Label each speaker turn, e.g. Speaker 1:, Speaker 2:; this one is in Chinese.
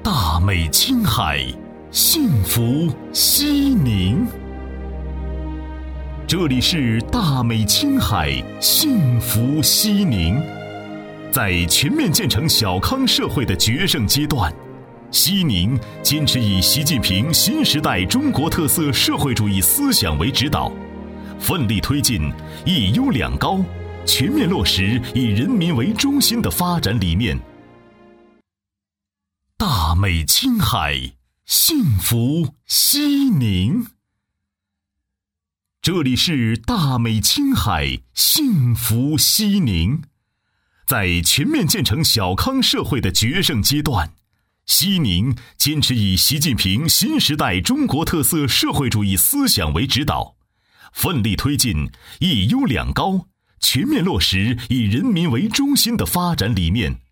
Speaker 1: 大美青海，幸福西宁。这里是大美青海，幸福西宁。在全面建成小康社会的决胜阶段，西宁坚持以习近平新时代中国特色社会主义思想为指导，奋力推进一优两高，全面落实以人民为中心的发展理念。大美青海，幸福西宁。这里是大美青海，幸福西宁。在全面建成小康社会的决胜阶段，西宁坚持以习近平新时代中国特色社会主义思想为指导，奋力推进一优两高，全面落实以人民为中心的发展理念。